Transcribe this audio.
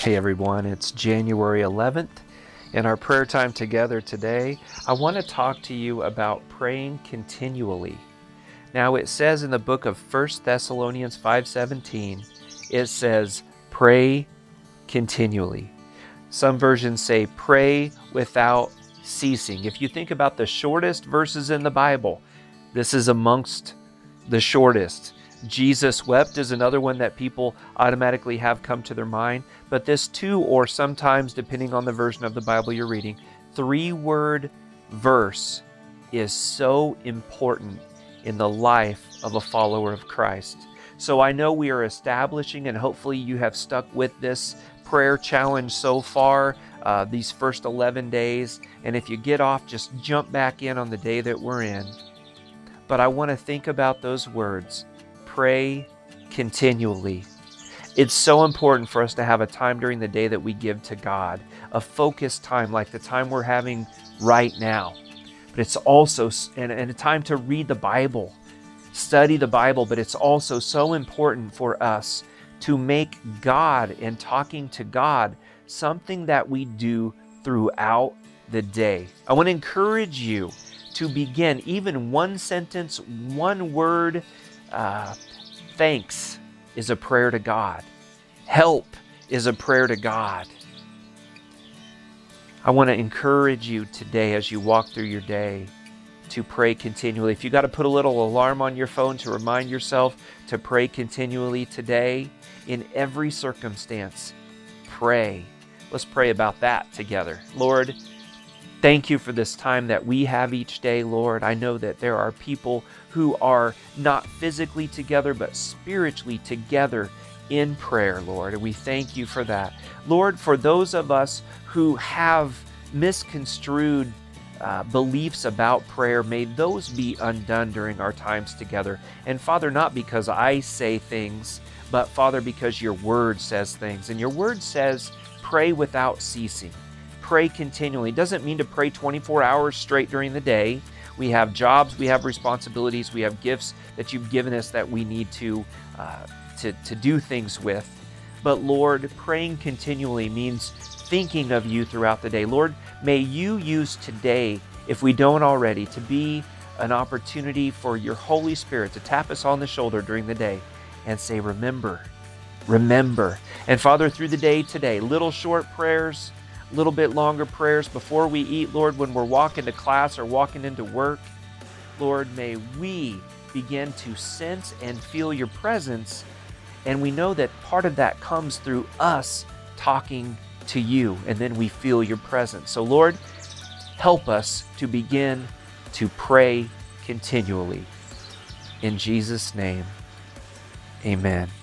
Hey everyone, it's January 11th. In our prayer time together today, I want to talk to you about praying continually. Now it says in the book of 1 Thessalonians 5:17, it says, pray continually. Some versions say pray without ceasing. If you think about the shortest verses in the Bible, this is amongst the shortest. Jesus wept is another one that people automatically have come to their mind. But this 2, or sometimes, depending on the version of the Bible you're reading, 3-word verse is so important in the life of a follower of Christ. So I know we are establishing, and hopefully you have stuck with this prayer challenge so far, these first 11 days. And if you get off, just jump back in on the day that we're in. But I want to think about those words. Pray continually. It's so important for us to have a time during the day that we give to God, a focused time like the time we're having right now. But it's also and a time to read the Bible, study the Bible, but it's also so important for us to make God and talking to God something that we do throughout the day. I want to encourage you to begin even one sentence, one word. Thanks is a prayer to God. Help is a prayer to God. I want to encourage you today as you walk through your day to pray continually. If you got to put a little alarm on your phone to remind yourself to pray continually today, in every circumstance, pray. Let's pray about that together. Lord, thank you for this time that we have each day, Lord. I know that there are people who are not physically together, but spiritually together in prayer, Lord. And we thank you for that. Lord, for those of us who have misconstrued beliefs about prayer, may those be undone during our times together. And Father, not because I say things, but Father, because your word says things. And your word says, pray without ceasing. Pray continually. It doesn't mean to pray 24 hours straight during the day. We have jobs, we have responsibilities, we have gifts that you've given us that we need to do things with. But Lord, praying continually means thinking of you throughout the day. Lord, may you use today, if we don't already, to be an opportunity for your Holy Spirit to tap us on the shoulder during the day and say, remember. And Father, through the day today, little short prayers, a little bit longer prayers before we eat, Lord, when we're walking to class or walking into work. Lord, may we begin to sense and feel your presence. And we know that part of that comes through us talking to you, and then we feel your presence. So Lord, help us to begin to pray continually. In Jesus' name, amen.